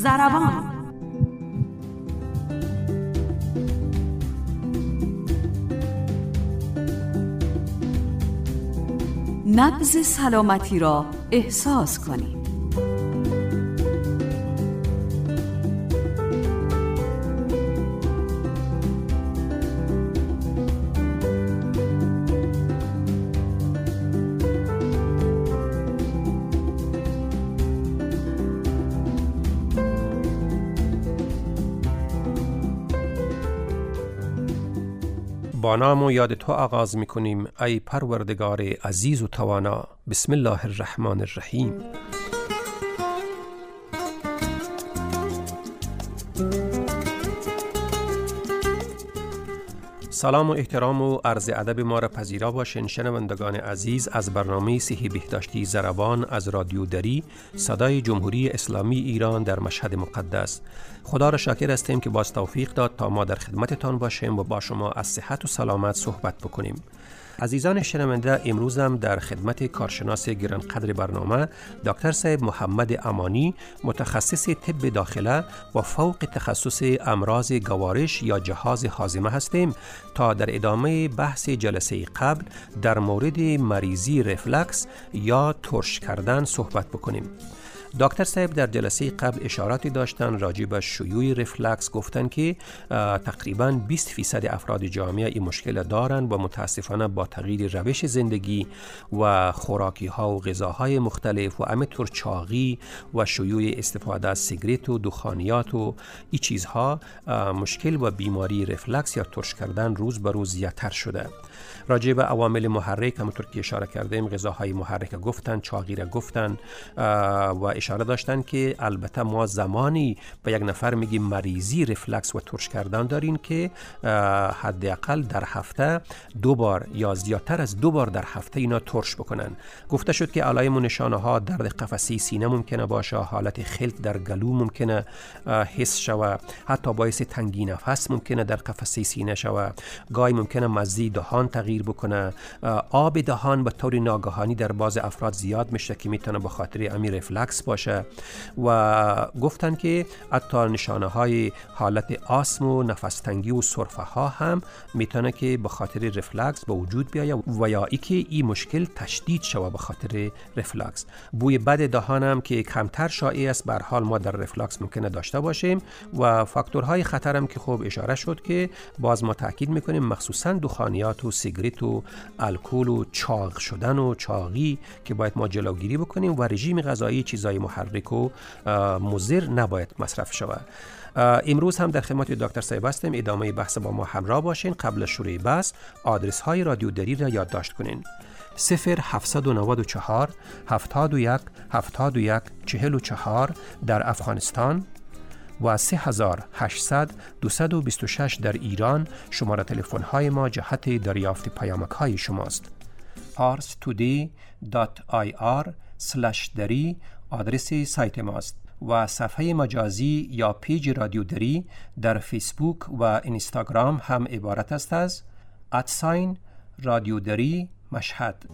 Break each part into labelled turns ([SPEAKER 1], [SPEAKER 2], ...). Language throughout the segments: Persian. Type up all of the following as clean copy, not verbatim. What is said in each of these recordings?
[SPEAKER 1] ضربان. نبض سلامتی را احساس کنید.
[SPEAKER 2] با نام و یاد تو آغاز می‌کنیم ای پروردگار عزیز و توانا. بسم الله الرحمن الرحیم. سلام و احترام و عرض ادب ما را پذیرا باشین شنوندگان عزیز از برنامه صحی بهداشتی ضربان از رادیو دری، صدای جمهوری اسلامی ایران در مشهد مقدس. خدا را شاکر هستیم که باز توفیق داد تا ما در خدمتتان باشیم و با شما از صحت و سلامت صحبت بکنیم. عزیزان شنونده، امروز هم در خدمت کارشناس گرانقدر برنامه دکتر صاحب محمد امانی، متخصص طب داخله و فوق تخصص امراض گوارش یا جهاز هاضمه هستیم تا در ادامه بحث جلسه قبل در مورد مریضی رفلکس یا ترش کردن صحبت بکنیم. دکتر صاحب در جلسه قبل اشاراتی داشتن راجع به شیوع رفلکس، گفتن که تقریباً 20% افراد جامعه این مشکل دارن و متاسفانه با تغییر روش زندگی و خوراکی ها و غذاهای مختلف و همینطور چاقی و شیوع استفاده از سیگرت و دخانیات و این چیزها مشکل و بیماری رفلکس یا ترش کردن روز به روز زیادتر شده. راجع به عوامل محرک همونطور که اشاره کردیم، غذاهای محرک گفتن، چاقی را گفتن و اشاره داشتن که البته ما زمانی به یک نفر میگیم مریضی رفلکس و ترش کردن دارین که حداقل در هفته 2 بار یا زیادتر از 2 بار در هفته اینا ترش بکنن. گفته شد که علائم و نشانه ها درد قفسه سینه ممکنه باشه، حالت خلط در گلو ممکنه حس شوه، حتی باعث تنگی نفس ممکنه در قفسه سینه شوه، گاهی ممکنه مزه دهان تغییر بکنه، آب دهان به طور ناگهانی در بعض افراد زیاد میشه که میتونه به خاطر امیر رفلکس باشه و گفتن که حتی نشانه های حالت آسم و نفس تنگی و سرفه ها هم میتونه که به خاطر رفلکس به وجود بیاید و یا ای که این مشکل تشدید شوه به خاطر رفلکس. بوی بد دهان هم که کمتر شایع است، به هر حال ما در رفلکس ممکنه داشته باشیم و فاکتورهای خطر هم که خوب اشاره شد که باز ما تاکید میکنیم مخصوصا دخانیات و سیگرت و الکل و چاق شدن و چاقی که باید ما جلوگیری بکنیم و رژیم غذایی چیزای محرک و مضر نباید مصرف شود. امروز هم در خدمت دکتر صاحب هستیم. ادامه بحث با ما همراه باشین. قبل از شروع بحث آدرس های رادیو دری را یادداشت کنین: 0794 71 71 44 در افغانستان و 3800 226 در ایران شماره تلفن های ما جهت دریافت پیامک های شماست. parstoday.ir/dari آدرس سایت ماست و صفحه مجازی یا پیج رادیو دری در فیسبوک و اینستاگرام هم عبارت است از رادیو دری مشهد.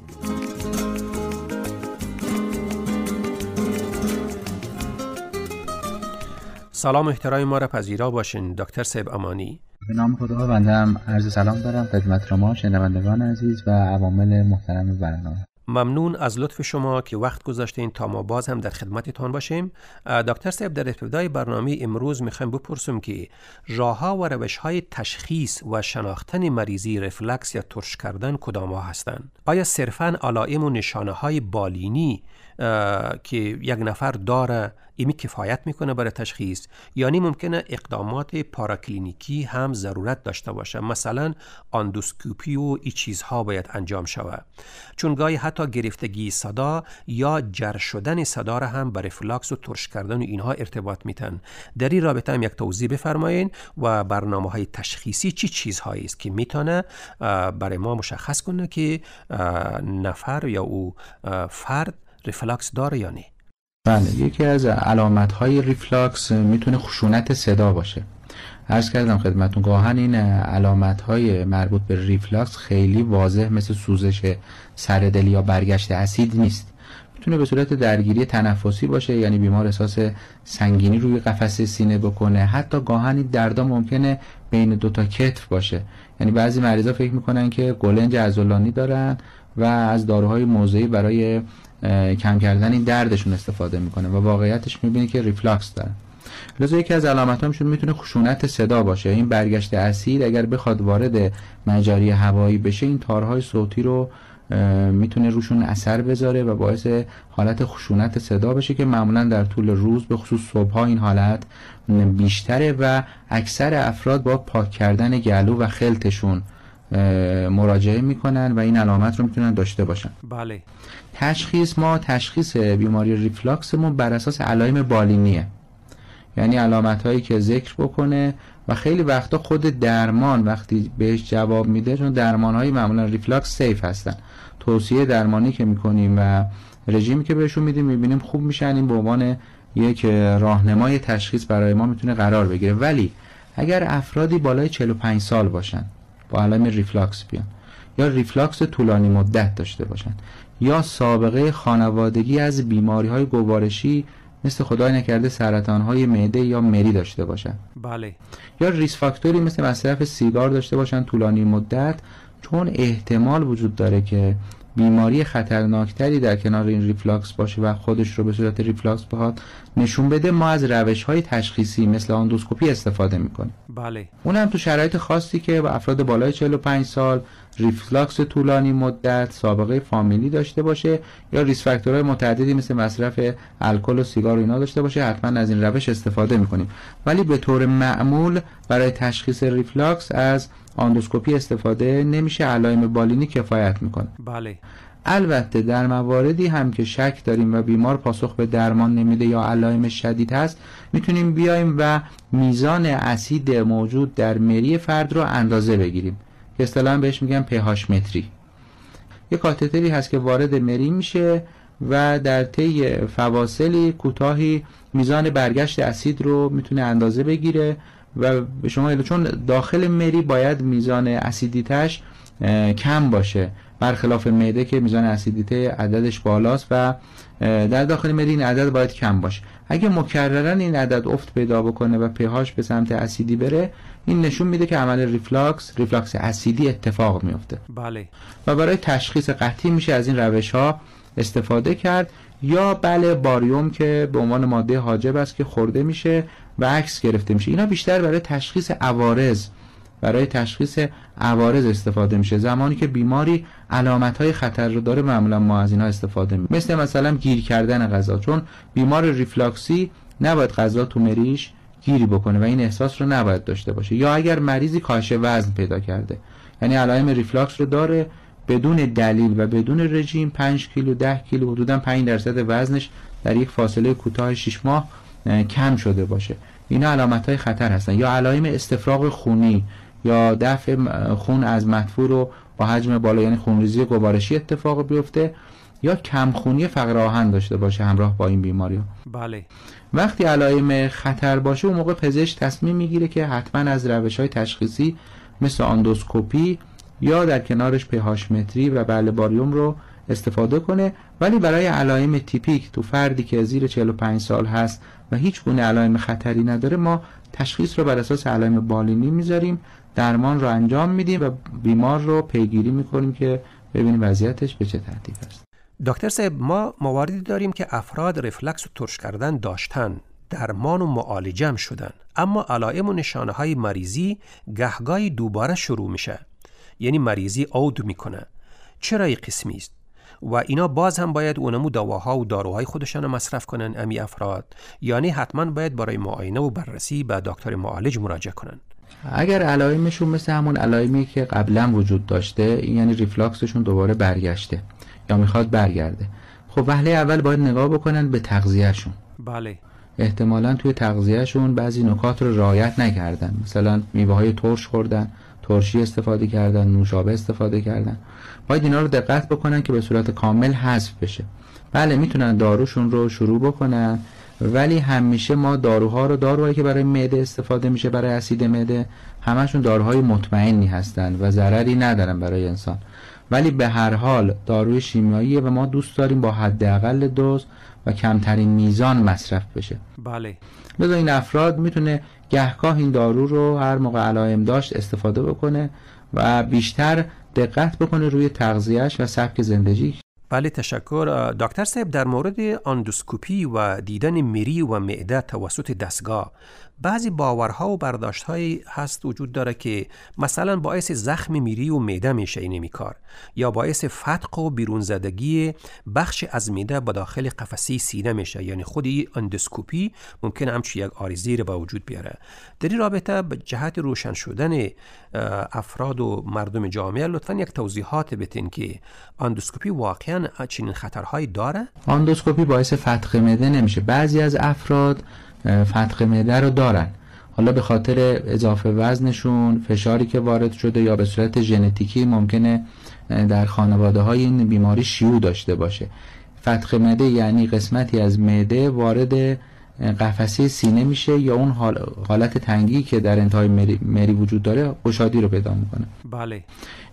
[SPEAKER 2] سلام و احترام ما را پذیرا باشین دکتر صاحب امانی.
[SPEAKER 3] به نام خدا بنده هم عرض سلام دارم خدمت شما شنوندگان عزیز و عوامل محترم برنامه.
[SPEAKER 2] ممنون از لطف شما که وقت گذاشتین تا ما باز هم در خدمتتان باشیم. دکتر صاحب، در ابتدای برنامه امروز میخوایم بپرسیم که راه‌ها و روش‌های تشخیص و شناختن مریضی رفلکس یا ترش کردن کدام‌ها هستند؟ آیا صرفاً علائم و نشانه‌های بالینی که یک نفر داره ایمی کفایت میکنه برای تشخیص، یعنی ممکنه اقدامات پاراکلینیکی هم ضرورت داشته باشه، مثلا اندوسکوپی و این چیزها باید انجام شود، چون گاهی حتی گرفتگی صدا یا جر شدن صدا را هم برای رفلکس و ترش کردن و اینها ارتباط میتن. در این رابطه هم یک توضیح بفرمایین و برنامه‌های تشخیصی چی چیزهایی است که میتونه برای ما مشخص کنه که نفر یا او فرد رفلکس داره یا نه؟
[SPEAKER 3] بله، یکی از علامت‌های ریفلاکس میتونه خشونت صدا باشه. عرض کردم خدمتون گاهن این علامت‌های مربوط به ریفلاکس خیلی واضح مثل سوزش سر دل یا برگشت اسید نیست. میتونه به صورت درگیری تنفسی باشه، یعنی بیمار احساس سنگینی روی قفسه سینه بکنه. حتی گاهن این دردا ممکنه بین دو تا کتف باشه، یعنی بعضی مریضا فکر میکنن که گلنج عضلانی دارن و از داروهای موضعی برای کم کردن این دردشون استفاده میکنه و واقعیتش میبینی که ریفلاکس دارن. لذا یکی از علامت‌هاشون میتونه خشونت صدا باشه. این برگشت اسید اگر بخواد وارد مجاری هوایی بشه، این تارهای صوتی رو میتونه روشون اثر بذاره و باعث حالت خشونت صدا بشه که معمولا در طول روز به خصوص صبح‌ها این حالت بیشتره و اکثر افراد با پاک کردن گلو و خلطشون مراجعه میکنن و این علامت رو میتونن داشته باشن.
[SPEAKER 2] بله.
[SPEAKER 3] تشخیص بیماری ریفلاکسمون بر اساس علائم بالینیه، یعنی علامت هایی که ذکر بکنه و خیلی وقتا خود درمان وقتی بهش جواب میده، چون درمان های معمولا ریفلاکس سیف هستن. توصیه درمانی که میکنیم و رژیمی که بهشون میدیم میبینیم خوب میشن، این به عنوان یک راهنمای تشخیص برای ما میتونه قرار بگیره. ولی اگر افرادی بالای 45 سال باشن با علائم ریفلاکس بیان، یا ریفلاکس طولانی مدت داشته باشن، یا سابقه خانوادگی از بیماری های گوارشی مثل خدای نکرده سرطان های معده یا مری داشته باشن،
[SPEAKER 2] بله،
[SPEAKER 3] یا ریسک فاکتوری مثل مصرف سیگار داشته باشن طولانی مدت، چون احتمال وجود داره که بیماری خطرناکتری در کنار این ریفلاکس باشه و خودش رو به صورت ریفلاکس بخواد نشون بده. ما از روش‌های تشخیصی مثل اندوسکوپی استفاده می‌کنیم.
[SPEAKER 2] بله.
[SPEAKER 3] اونم تو شرایط خاصی که با افراد بالای 45 سال، ریفلاکس طولانی مدت، سابقه فامیلی داشته باشه یا ریسک فاکتورهای متعددی مثل مصرف الکل و سیگار و اینا داشته باشه، حتما از این روش استفاده می‌کنیم. ولی به طور معمول برای تشخیص ریفلاکس از اندوسکوپی استفاده نمیشه، علائم بالینی کفایت میکنه.
[SPEAKER 2] بله.
[SPEAKER 3] البته در مواردی هم که شک داریم و بیمار پاسخ به درمان نمیده یا علائم شدید هست، میتونیم بیایم و میزان اسید موجود در مری فرد رو اندازه بگیریم که اصطلاحاً بهش میگن pH متری. یک کاتتری هست که وارد مری میشه و در طی فواصلی کوتاهی میزان برگشت اسید رو میتونه اندازه بگیره و به شما، چون داخل مری باید میزان اسیدیتش کم باشه برخلاف معده که میزان اسیدیته عددش بالاست و در داخل مری این عدد باید کم باشه. اگه مکررن این عدد افت پیدا بکنه و pH به سمت اسیدی بره، این نشون میده که عمل ریفلاکس اسیدی اتفاق میفته.
[SPEAKER 2] بله.
[SPEAKER 3] و برای تشخیص قطعی میشه از این روش ها استفاده کرد، یا بله باریوم که به عنوان ماده حاجب است که خورده میشه و عکس گرفته میشه. اینا بیشتر برای تشخیص عوارض استفاده میشه. زمانی که بیماری علامت‌های خطر رو داره معمولا ما از اینا استفاده میکنیم، مثلا گیر کردن غذا، چون بیمار ریفلاکسی نباید غذا تو مریش گیری بکنه و این احساس رو نباید داشته باشه. یا اگر مریضی کاهش وزن پیدا کرده، یعنی علائم ریفلاکس رو داره، بدون دلیل و بدون رژیم 5 کیلو 10 کیلو حدوداً 5% وزنش در یک فاصله کوتاه 6 ماه کم شده باشه، اینا علامت‌های خطر هستن. یا علائم استفراغ خونی یا دفع خون از مدفوع رو با حجم بالا، یعنی خونریزی گوارشی اتفاق بیفته، یا کمخونی فقر آهن داشته باشه همراه با این بیماری ها.
[SPEAKER 2] بله.
[SPEAKER 3] وقتی علائم خطر باشه، اون موقع پزشک تصمیم میگیره که حتما از روش‌های تشخیصی مثل اندوسکوپی یا در کنارش pH متری و بله باریوم رو استفاده کنه. ولی برای علائم تیپیک تو فردی که زیر 45 سال هست و هیچ گونه علائم خطری نداره، ما تشخیص رو بر اساس علائم بالینی میذاریم، درمان رو انجام میدیم و بیمار رو پیگیری میکنیم که ببینیم وضعیتش به چه ترتیب است.
[SPEAKER 2] دکتر صاحب، ما مواردی داریم که افراد ریفلکس و ترش کردن داشتن، درمان و معالجه هم شدن، اما علائم و نشانه های مریضی گهگاهی دوباره شروع میشه، یعنی مریضی عود میکنه. چرا این قسمی است؟ و اینا باز هم باید اونمو دواها و داروهای خودشان مصرف کنن امی افراد، یعنی حتما باید برای معاینه و بررسی به دکتر معالج مراجعه کنن؟
[SPEAKER 3] اگر علائمشون مثل همون علائمی که قبلا وجود داشته، یعنی ریفلاکسشون دوباره برگشته یا میخواد برگرده، خب وهله اول باید نگاه بکنن به تغذیهشون.
[SPEAKER 2] بله.
[SPEAKER 3] احتمالاً توی تغذیهشون بعضی نکات رو رعایت نکردن، مثلا میوه‌های ترش خوردن، ترشی استفاده کردن، نوشابه استفاده کردن. باید اینا رو دقت بکنن که به صورت کامل حذف بشه. بله میتونن داروشون رو شروع بکنن، ولی همیشه ما داروهایی که برای معده استفاده میشه، برای اسید معده، همشون داروهای مطمئنی هستن و ضرری ندارن برای انسان. ولی به هر حال داروی شیمیاییه و ما دوست داریم با حداقل دوز و کمترین میزان مصرف بشه.
[SPEAKER 2] بله.
[SPEAKER 3] لذا این افراد میتونه گهگاه این دارو رو هر موقع علائم داشت استفاده بکنه و بیشتر دقت بکنه روی تغذیه‌اش و سبک زندگی.
[SPEAKER 2] بله تشکر. دکتر صاحب، در مورد اندوسکوپی و دیدن مری و معده توسط دستگاه، بعضی باورها و برداشت‌هایی هست وجود داره که مثلا باعث زخم مری و معده میشه این کار، یا باعث فتق و بیرون زدگی بخش از معده به داخل قفسه سینه میشه، یعنی خودی اندوسکوپی ممکنه همچی یک عارضی رو به وجود بیاره. در این رابطه به جهت روشن شدن افراد و مردم جامعه لطفاً یک توضیحات بدین که اندوسکوپی واقعاً چنین خطرهایی داره؟
[SPEAKER 3] اندوسکوپی باعث فتق معده نمیشه. بعضی از افراد فتق معده رو دارن، حالا به خاطر اضافه وزنشون، فشاری که وارد شده، یا به صورت ژنتیکی ممکنه در خانواده های این بیماری شیوع داشته باشه. فتق معده یعنی قسمتی از معده وارد قفسه سینه میشه یا اون حالت تنگی که در انتهای مری وجود داره گشادی رو پیدا میکنه.
[SPEAKER 2] بله.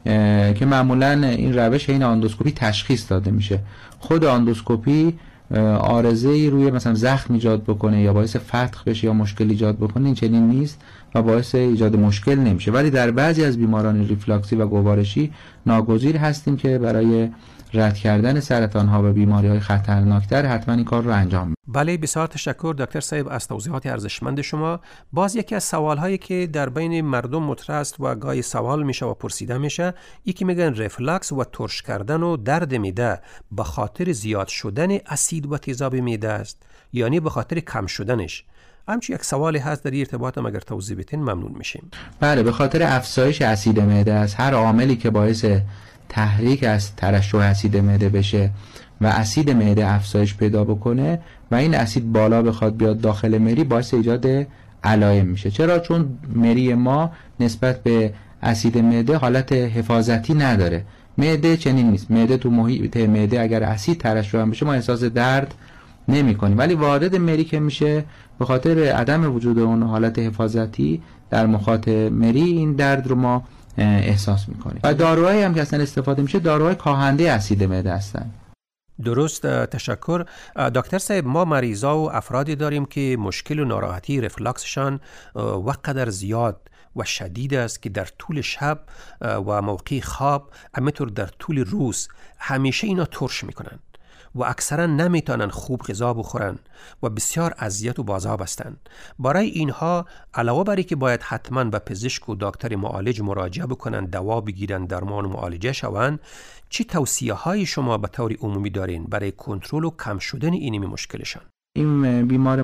[SPEAKER 3] که معمولا این روش این اندوسکوپی تشخیص داده میشه. خود اندوسکوپی عارضه‌ای روی مثلا زخم ایجاد بکنه یا باعث فتق بشه یا مشکل ایجاد بکنه این چنین نیست و باعث ایجاد مشکل نمیشه، ولی در بعضی از بیماران ریفلاکسی و گوارشی ناگزیر هستیم که برای رد کردن سرطان‌ها و بیماری‌های خطرناکتر حتما این کار رو انجام بدیم.
[SPEAKER 2] بله، بسیار تشکر دکتر صاحب از توضیحات ارزشمند شما. باز یکی از سوال‌هایی که در بین مردم مطرح است و گاهی سوال میشه و پرسیده میشه، یکی میگن ریفلاکس و ترش کردن و درد معده به خاطر زیاد شدن اسید و تیزاب معده است، یعنی به خاطر کم شدنش. همچی یک سوالی هست در این ارتباط، اگر توضیح بدین ممنون میشیم.
[SPEAKER 3] بله، به خاطر افزایش اسید معده است. هر عاملی که باعث تحریک از ترشح اسید معده بشه و اسید معده افزایش پیدا بکنه و این اسید بالا بخواد بیاد داخل مری، باعث ایجاد علائم میشه. چرا؟ چون مری ما نسبت به اسید معده حالت حفاظتی نداره. معده چنین نیست. معده تو محیط معده اگر اسید ترشح بشه ما احساس درد نمی کنیم، ولی وارد مری که میشه به خاطر عدم وجود اون حالت حفاظتی در مخاط مری این درد رو ما احساس میکنیم. و داروهایی هم که اصلا استفاده میشه داروهای کاهنده اسید معده هستن.
[SPEAKER 2] درست، تشکر. دکتر صاحب، ما مریضا و افرادی داریم که مشکل و ناراحتی رفلاکسشان وقدر زیاد و شدید است که در طول شب و موقع خواب، همینطور در طول روز همیشه اینا ترش میکنن و اکثرا نمیتونن خوب غذا بخورن و بسیار اذیت و بازاب هستند. برای اینها علاوه بر اینکه باید حتما به پزشک و دکتر معالج مراجعه بکنن، دوا بگیرن، درمان و معالجه شوند، چی توصیه های شما به طور عمومی دارین برای کنترل و کم شدن این مشکلشان؟
[SPEAKER 3] این بیمار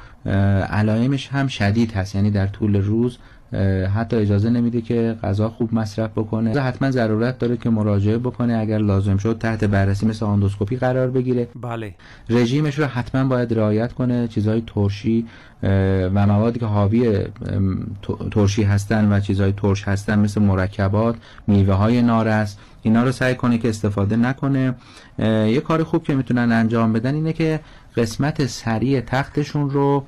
[SPEAKER 3] علائمش هم شدید هست، یعنی در طول روز حتی اجازه نمیده که غذا خوب مصرف بکنه. حتما ضرورت داره که مراجعه بکنه، اگر لازم شد تحت بررسی مثل اندوسکوپی قرار بگیره.
[SPEAKER 2] بله.
[SPEAKER 3] رژیمش رو حتما باید رعایت کنه. چیزهای ترشی و موادی که حاوی ترشی هستن و چیزهای ترش هستن مثل مرکبات، میوه های نارس، اینا رو سعی کنه که استفاده نکنه. یه کار خوب که میتونن انجام بدن اینه که قسمت سری تختشون رو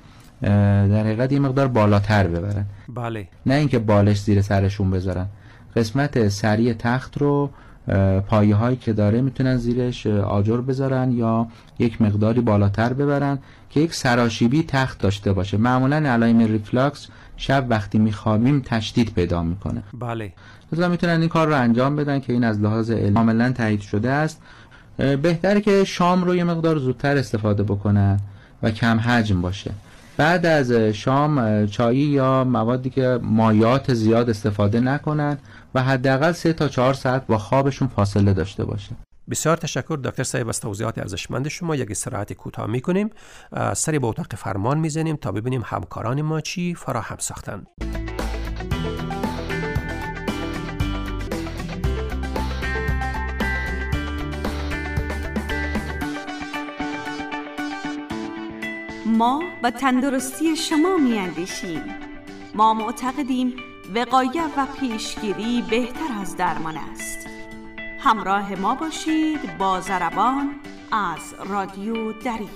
[SPEAKER 3] در حقیقت یه مقدار بالاتر ببرن.
[SPEAKER 2] بله.
[SPEAKER 3] نه اینکه بالش زیر سرشون بذارن. قسمت سری تخت رو پایه هایی که داره میتونن زیرش آجر بذارن یا یک مقداری بالاتر ببرن که یک سراشیبی تخت داشته باشه. معمولا علائم ریفلاکس شب وقتی میخوابیم تشدید پیدا میکنه.
[SPEAKER 2] بله.
[SPEAKER 3] مثلا میتونن این کار رو انجام بدن که این از لحاظ علمی کاملا تایید شده است. بهتره که شام رو یه مقدار زودتر استفاده بکنن و کم حجم باشه. بعد از شام چایی یا موادی که مایعات زیاد استفاده نکنن و حداقل 3 تا 4 ساعت با خوابشون فاصله داشته باشه.
[SPEAKER 2] بسیار تشکر دکتر صاحب از توضیحات ارزشمند شما. یک استراحت کوتاه میکنیم، سری به اتاق فرمان میزنیم تا ببینیم همکاران ما چی فراهم ساختن.
[SPEAKER 1] ما و تندرستی شما میاندیشیم. ما معتقدیم وقایع و پیشگیری بهتر از درمان است. همراه ما باشید با ضربان از رادیو دری.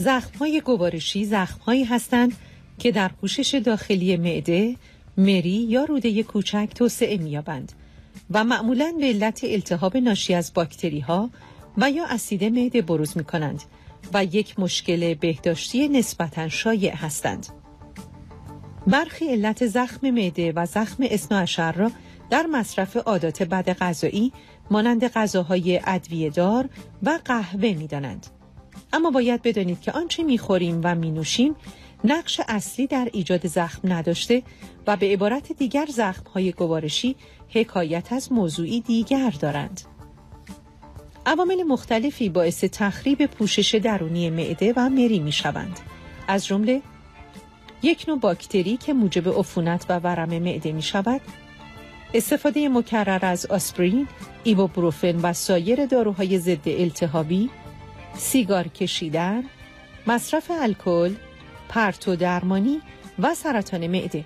[SPEAKER 4] زخم‌های گوارشی زخم‌هایی هستند که در پوشش داخلی معده، مری یا روده کوچک توسعه می‌یابند و معمولاً به علت التهاب ناشی از باکتری‌ها و یا اسید معده بروز می‌کنند و یک مشکل بهداشتی نسبتاً شایع هستند. برخی علت زخم معده و زخم اثنا عشر را در مصرف عادات بد غذایی مانند غذاهای ادویه‌دار و قهوه می‌دانند. اما باید بدانید که آنچه می‌خوریم و می‌نوشیم نقش اصلی در ایجاد زخم نداشته و به عبارت دیگر زخم‌های گوارشی حکایت از موضوعی دیگر دارند. عوامل مختلفی باعث تخریب پوشش درونی معده و مری می‌شوند. از جمله یک نوع باکتری که موجب عفونت و ورم معده می‌شود، استفاده مکرر از آسپرین، ایبوپروفن و سایر داروهای ضد التهابی، سیگار کشیدن، مصرف الکل، پرتو درمانی و سرطان معده.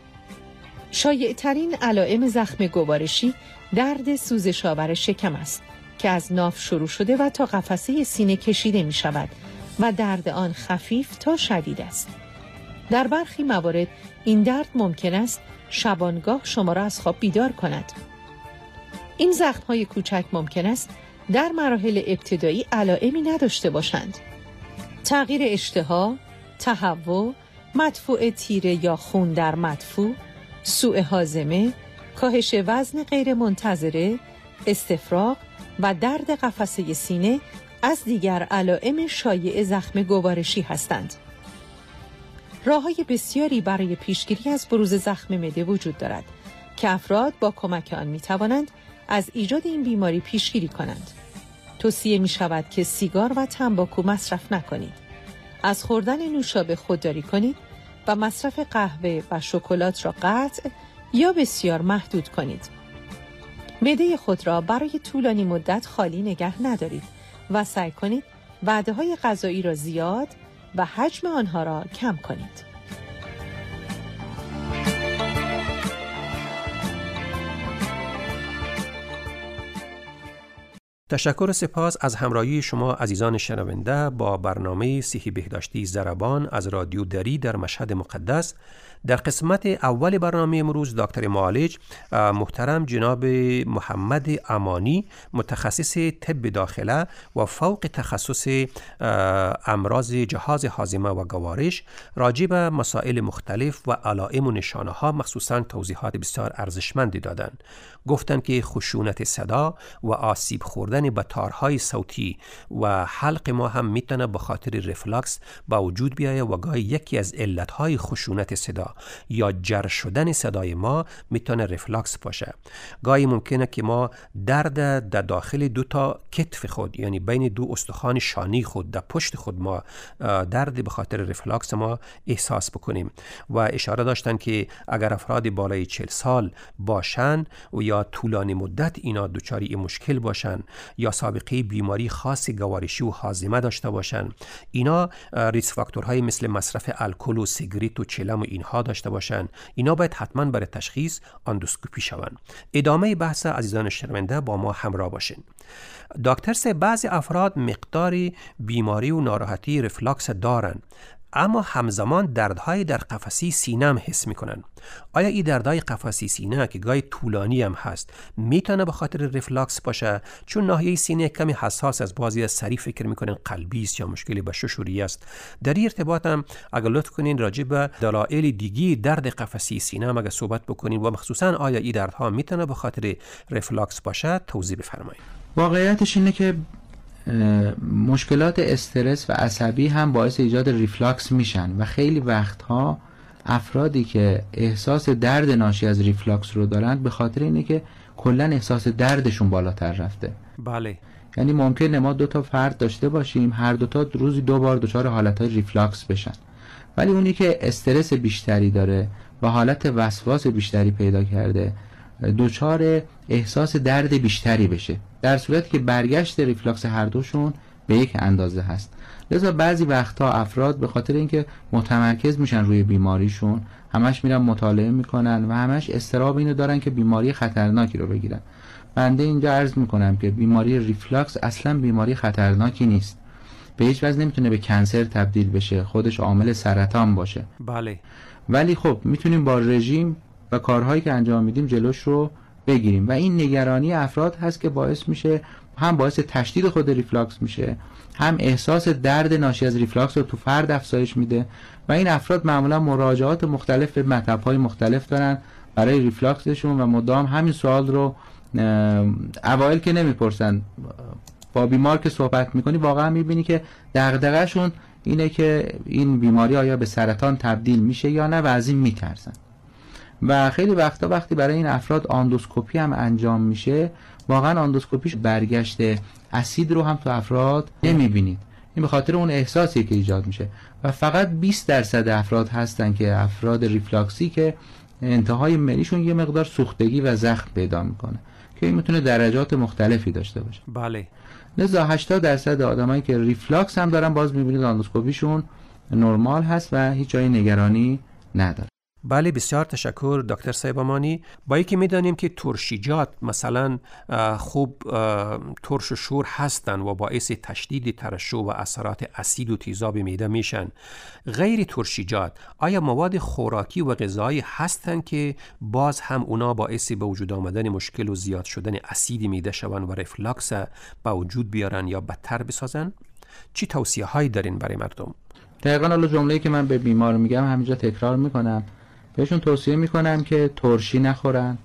[SPEAKER 4] شایع‌ترین علائم زخم گوارشی درد سوزش‌آور شکم است که از ناف شروع شده و تا قفسه سینه کشیده می شود و درد آن خفیف تا شدید است. در برخی موارد این درد ممکن است شبانگاه شما را از خواب بیدار کند. این زخم‌های کوچک ممکن است در مراحل ابتدایی علائمی نداشته باشند. تغییر اشتها، تهوع، مدفوع تیره یا خون در مدفوع، سوء هاضمه، کاهش وزن غیر منتظره، استفراغ و درد قفسه سینه از دیگر علائم شایع زخم گوارشی هستند. راه‌های بسیاری برای پیشگیری از بروز زخم معده وجود دارد که افراد با کمک آن می‌توانند از ایجاد این بیماری پیشگیری کنند. توصیه می‌شود که سیگار و تنباکو مصرف نکنید. از خوردن نوشابه خودداری کنید و مصرف قهوه و شکلات را قطع یا بسیار محدود کنید. معده خود را برای طولانی مدت خالی نگه ندارید و سعی کنید وعده‌های غذایی را زیاد و حجم آنها را کم کنید.
[SPEAKER 2] تشکر و سپاس از همراهی شما عزیزان شنونده با برنامه صحی بهداشتی ضربان از رادیو دری در مشهد مقدس. در قسمت اول برنامه امروز دکتر معالج محترم جناب محمد امانی متخصص طب داخله و فوق تخصص امراض جهاز هاضمه و گوارش راجع به مسائل مختلف و علائم و نشانه ها مخصوصاً توضیحات بسیار ارزشمندی دادند. گفتند که خشونت صدا و آسیب خوردن به تارهای صوتی و حلق ما هم میتونه به خاطر رفلاکس با وجود بیایه و گاهی یکی از علتهای خشونت صدا یا جر شدن صدای ما میتونه رفلاکس باشه. گاهی ممکنه که ما درد در داخل دو تا کتف خود یعنی بین دو استخوان شانی خود در پشت خود ما درد به خاطر رفلاکس ما احساس بکنیم و اشاره داشتن که اگر افراد بالای 40 سال باشن و یا طولانی مدت اینا دچار این مشکل باشن یا سابقه بیماری خاص گوارشی و هاضمه داشته باشن، اینا ریسک فاکتورهای مثل مصرف الکل و سیگریت و چلم و اینها داشته باشن، اینا باید حتما برای تشخیص اندوسکوپی شون. ادامه بحث عزیزان شنونده با ما همراه باشین. دکتر سه بعضی افراد مقدار بیماری و ناراحتی رفلاکس دارن اما همزمان دردهای در قفسه سینه هم حس میکنن. آیا این دردهای قفسه سینه که گاهی طولانی هم هست میتونه به خاطر رفلاکس باشه؟ چون ناحیه سینه کمی حساس از بعضی از سری فکر میکنن قلبی است یا مشکلی به ششوری است. در این ارتباط هم اگر لطف کنین راجع به دلایل دیگی درد قفسه سینه هم اگه صحبت بکنین و مخصوصا آیا این دردها میتونه به خاطر رفلاکس باشه توضیح بفرمایید.
[SPEAKER 3] واقعیتش اینه که مشکلات استرس و عصبی هم باعث ایجاد ریفلاکس میشن و خیلی وقتها افرادی که احساس درد ناشی از ریفلاکس رو دارند به خاطر اینه که کلا احساس دردشون بالاتر رفته.
[SPEAKER 2] بله،
[SPEAKER 3] یعنی ممکنه ما 2 تا فرد داشته باشیم هر 2 تا روزی 2 بار دچار حالتهای ریفلاکس بشن، ولی اونی که استرس بیشتری داره و حالت وسواس بیشتری پیدا کرده دچار احساس درد بیشتری بشه، در صورتی که برگشت ریفلاکس هر دوشون به یک اندازه هست. لذا بعضی وقتا افراد به خاطر اینکه متمرکز میشن روی بیماریشون همش میرن مطالعه میکنن و همش اضطراب اینو دارن که بیماری خطرناکی رو بگیرن. بنده اینجا عرض میکنم که بیماری ریفلاکس اصلا بیماری خطرناکی نیست. به هیچ وجه نمیتونه به کنسر تبدیل بشه، خودش عامل سرطان باشه.
[SPEAKER 2] بله.
[SPEAKER 3] ولی خب میتونیم با رژیم و کارهایی که انجام میدیم جلوش رو بگیریم و این نگرانی افراد هست که باعث میشه، هم باعث تشدید خود ریفلاکس میشه، هم احساس درد ناشی از ریفلاکس رو تو فرد افزایش میده و این افراد معمولا مراجعات مختلف به مطب‌های مختلف دارن برای ریفلاکسشون و مدام همین سوال رو اوایل که نمیپرسن، با بیمار که صحبت میکنی واقعا میبینی که دغدغه‌شون اینه که این بیماری آیا به سرطان تبدیل میشه یا نه و از این میترسن. و خیلی وقتا وقتی برای این افراد آندوسکوپی هم انجام میشه، واقعا آندوسکوپیش برگشت اسید رو هم تو افراد نمیبینید. این به خاطر اون احساسی که ایجاد میشه و فقط 20% افراد هستن که افراد ریفلاکسی که انتهای مریشون یه مقدار سوختگی و زخم پیدا میکنه که این میتونه درجات مختلفی داشته باشه.
[SPEAKER 2] بله.
[SPEAKER 3] لذا 80% آدمایی که ریفلاکس هم دارن باز میبینید آندوسکوپیشون نرمال هست و هیچ جای نگرانی نداره.
[SPEAKER 2] بله، بسیار تشکر دکتر صاحب امانی. با اینکه میدانیم که ترشیجات مثلا خوب ترش و شور هستند و باعث تشدید ترشح و اثرات اسید و تیزاب معده میشن، غیر ترشیجات آیا مواد خوراکی و غذایی هستند که باز هم اونا باعث به وجود آمدن مشکل و زیاد شدن اسید معده شوند و ریفلاکس به وجود بیارن یا بدتر بسازن؟ چی توصیه هایی دارین برای مردم؟
[SPEAKER 3] دقیقاً حالا جمله‌ای که من به بیمار میگم همینجا تکرار میکنم. بهشون توصیه میکنم که ترشی نخورن،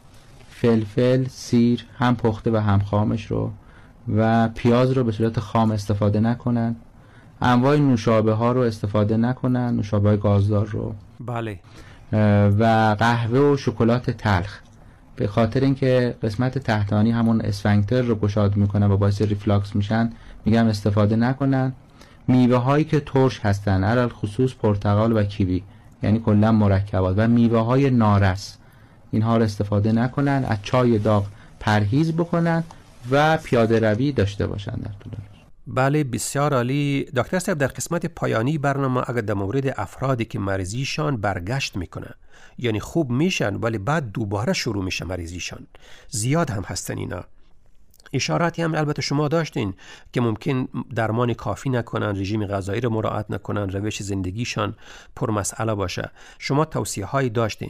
[SPEAKER 3] فلفل، سیر هم پخته و هم خامش رو و پیاز رو به صورت خام استفاده نکنن، انواع نوشابه ها رو استفاده نکنن، نوشابه های گازدار رو.
[SPEAKER 2] بله.
[SPEAKER 3] و قهوه و شکلات تلخ، به خاطر اینکه قسمت تحتانی همون اسفنکتر رو گشاد میکنن و باعث ریفلاکس میشن، میگم استفاده نکنن. میوه هایی که ترش هستن، علل خصوص پرتقال و کیوی، یعنی کلا مرکبات و میوه های نارس، اینها رو استفاده نکنن. از چای داغ پرهیز بکنن و پیاده روی داشته باشن در طول روز.
[SPEAKER 2] بله، بسیار عالی. دکتر صاحب، در قسمت پایانی برنامه اگر در مورد افرادی که مریضیشان برگشت میکنه، یعنی خوب میشن ولی بعد دوباره شروع میشه مریضیشان، زیاد هم هستن اینا، اشاراتی هم البته شما داشتین که ممکن درمان کافی نکنن، رژیم غذایی رو مراعات نکنن، روش زندگیشان پر مسئله باشه، شما توصیه هایی داشتین.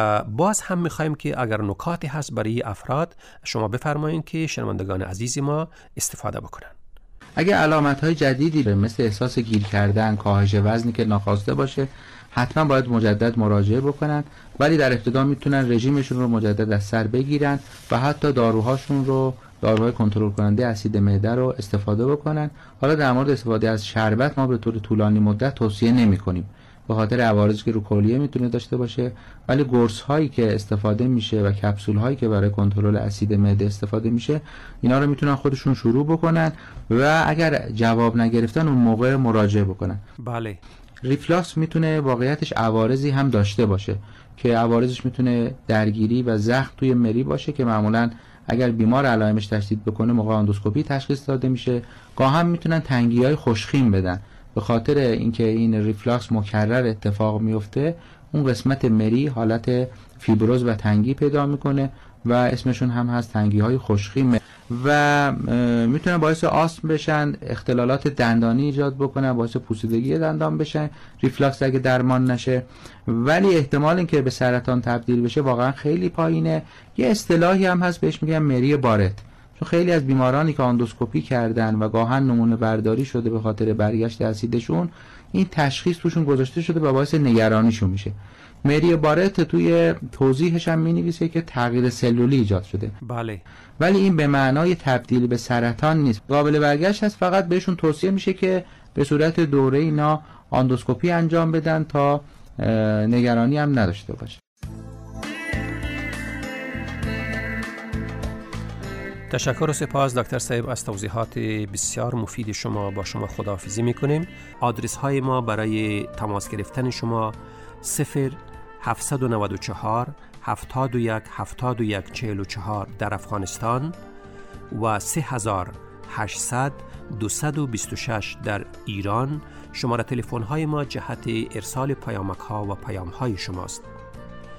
[SPEAKER 2] باز هم میخوایم که اگر نکاتی هست برای افراد شما بفرمایید که شنوندگان عزیز ما استفاده بکنن.
[SPEAKER 3] اگه علامت های جدیدی مثل احساس گیر کردن، کاهش وزنی که ناخواسته باشه، حتما باید مجدد مراجعه بکنن، ولی در ابتدا میتونن رژیمشون رو مجدد از سر بگیرن و حتی داروهاشون رو، داروهای کنترل کننده اسید معده رو استفاده بکنن. حالا در مورد استفاده از شربت ما به طور طولانی مدت توصیه نمی‌کنیم به خاطر عوارضی که رو کلیه میتونه داشته باشه، ولی قرص هایی که استفاده میشه و کپسول هایی که برای کنترل اسید معده استفاده میشه، اینا رو میتونن خودشون شروع بکنن و اگر جواب نگرفتن اون موقع مراجعه بکنن.
[SPEAKER 2] بله.
[SPEAKER 3] ریفلاکس میتونه واقعیتش عوارضی هم داشته باشه که عوارضش میتونه درگیری و زخم توی مری باشه که معمولاً اگر بیمار علائمش تشدید بکنه موقع آندوسکوپی تشخیص داده میشه. گاهی هم میتونن تنگی‌های خوشخیم بدن به خاطر اینکه این ریفلاکس مکرر اتفاق میفته، اون قسمت مری حالت فیبروز و تنگی پیدا میکنه و اسمشون هم هست تنگی‌های خوشخیم و میتونن باعث آسم بشن، اختلالات دندانی ایجاد بکنن، باعث پوسیدگی دندان بشن ریفلاکس اگه درمان نشه. ولی احتمال اینکه به سرطان تبدیل بشه واقعا خیلی پایینه. یه اصطلاحی هم هست بهش میگن مری بارت، چون خیلی از بیمارانی که آندوسکوپی کردن و گاهن نمونه برداری شده به خاطر برگشت اسیدشون، این تشخیص توشون گذاشته شده و باعث نگرانیشون میشه. مری بارت توی توضیحش هم می‌نویسه که تغییر سلولی ایجاد شده.
[SPEAKER 2] بله.
[SPEAKER 3] ولی این به معنای تبدیل به سرطان نیست. قابل برگشت هست، فقط بهشون توصیه میشه که به صورت دوره اینا آندوسکوپی انجام بدن تا نگرانی هم نداشته باشه.
[SPEAKER 2] تشکر و سپاس دکتر صاحب از توضیحات بسیار مفید شما. با شما خداحافظی میکنیم. آدرس های ما برای تماس گرفتن شما 0794 71 71 44 در افغانستان و 3800 226 در ایران. شماره تلفن های ما جهت ارسال پیامک ها و پیام های شماست.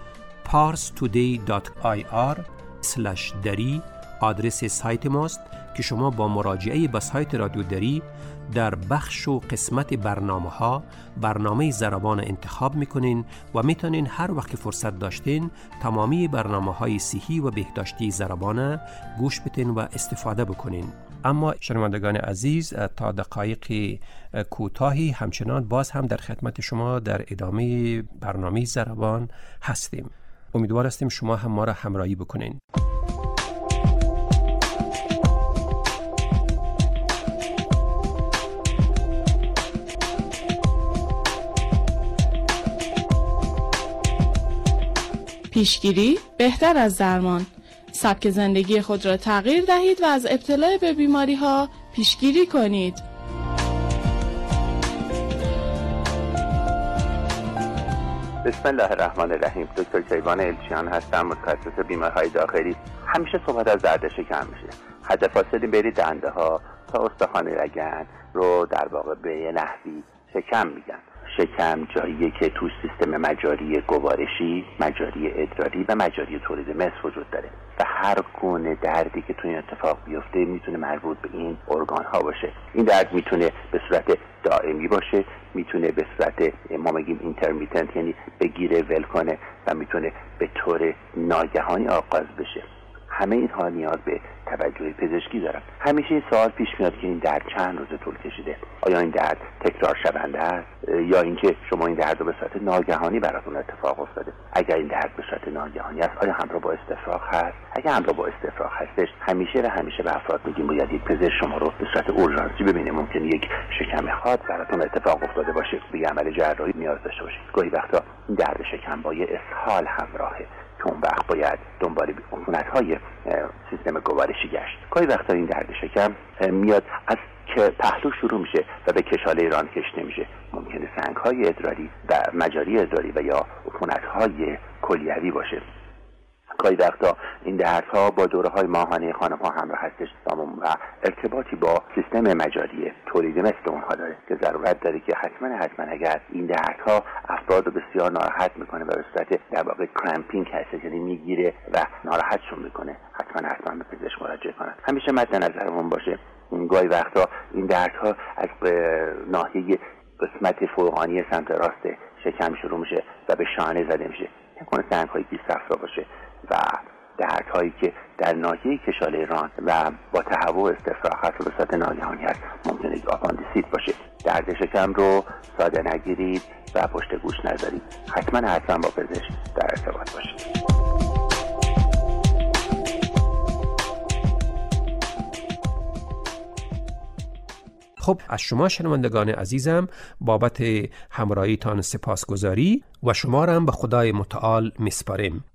[SPEAKER 2] parstoday.ir/dari آدرس سایت ماست که شما با مراجعه به سایت رادیو دری در بخش و قسمت برنامه ضربان انتخاب میکنین و میتونین هر وقت فرصت داشتین تمامی برنامه‌های صحی و بهداشتی ضربان گوش بدین و استفاده بکنین. اما شنوندگان عزیز، تا دقایق کوتاهی همچنان باز هم در خدمت شما در ادامه برنامه ضربان هستیم. امیدوار هستیم شما هم ما را همراهی بکنین.
[SPEAKER 5] پیشگیری بهتر از درمان. سبک زندگی خود را تغییر دهید و از ابتلا به بیماری‌ها پیشگیری کنید.
[SPEAKER 6] بسم الله الرحمن الرحیم. دکتر کیوان الچیان هستم، متخصص بیماری‌های داخلی. همیشه صحبت از درد شکم میشه. حد فاصله بین دنده ها تا استخوان لگن رو در واقع به یه نحوی شکم میگن. شکم جاییه که توش سیستم مجاری گوارشی، مجاری ادراری و مجاری تولید مثل وجود داره و هر گونه دردی که تو این اتفاق بیفته میتونه مربوط به این ارگان ها باشه. این درد میتونه به صورت دائمی باشه، میتونه به صورت ما میگیم اینترمیتنت، یعنی بگیره ول کنه، و میتونه به طور ناگهانی آغاز بشه. همه اینها نیاز به توجه پزشکی دارن. همیشه این سوال پیش میاد که این درد چند روز طول کشیده؟ آیا این درد تکرار شونده است یا اینکه شما این درد رو به صورت ناگهانی براتون اتفاق افتاده؟ اگر این درد به صورت ناگهانی است، آیا همراه با استفراغ هست؟ اگر همراه با استفراغ هستش، همیشه به افراد میگیم باید یک پزشک شما رو به صورت اورژانسی ببینه. ممکنه یک شکم خاص براتون اتفاق افتاده باشه، به عمل جراحی نیاز داشته باشید. گاهی وقتا این درد شکم با اسهال همراهه که اون وقت باید دنبال عفونت‌های سیستم گوارشی گشت. گاهی وقتا این درد شکم میاد از که پهلو شروع میشه و به کشاله ران کشیده میشه. ممکنه سنگ‌های ادراری و مجاری ادراری و یا عفونت‌های کلیوی باشه. گاهی وقتا این دردها با دوره‌های ماهانه خانم‌ها همراه هستش و ارتباطی با سیستم مجاری تولید مثل اونها داره که ضرورت داره که حتما اگر این دردها افراد رو بسیار ناراحت میکنه و به صورت در واقع کرامپینگ هست، یعنی میگیره و ناراحتشون میکنه، حتما به پزشک مراجعه کنن. همیشه مد نظرمون باشه گاهی وقتا این دردها از ناحیه قسمت فوقانی سمت راست شکم شروع میشه و به شانه زده میشه. نکنه سنگ‌های بی‌صفرا باشه و دردهایی که در ناحیه کشاله ران و با تهوع استفراغ به صورت ناگهانی هست، ممکنه یک آپاندیسیت باشه. درد شکم رو ساده نگیرید و پشت گوش نذارید. حتما با پزشک در ارتباط باشید.
[SPEAKER 2] خب، از شما شنوندگان عزیزم بابت همراهیتان سپاسگزاری و شما را هم به خدای متعال میسپاریم.